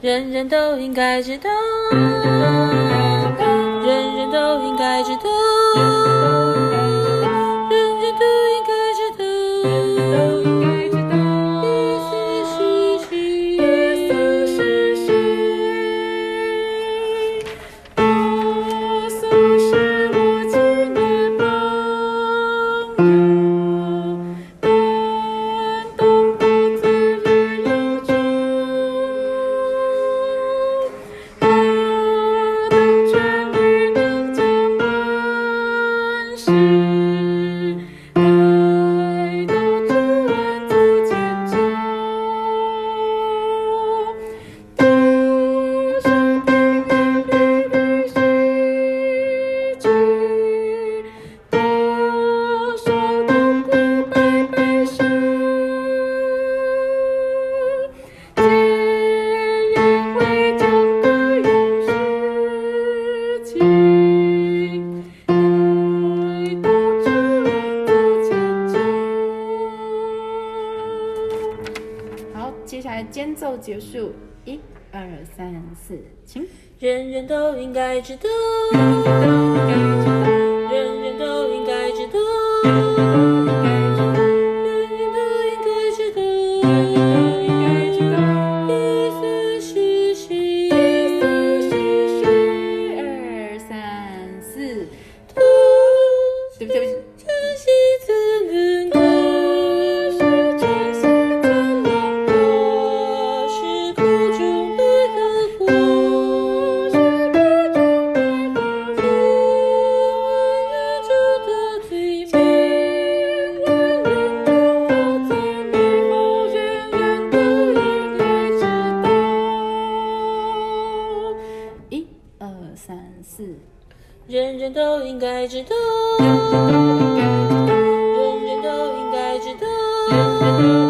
人人都应该知道，人人都应该知道，人人都应该知道，意思是谁？多数是我亲的朋友，感动的自然有主。 接下来间奏结束，1、2、3、4，请。 人人都应该知道，人人都应该知道，人人都应该知道，意思是谁 ？2、3、4，对不起。 珍惜自能过，是真心怎能过，是苦中的何苦，宇宙的最美，人人都最美好，人人都应该知道。 1、2、3、4， 人人都应该知道，人人都应该知道。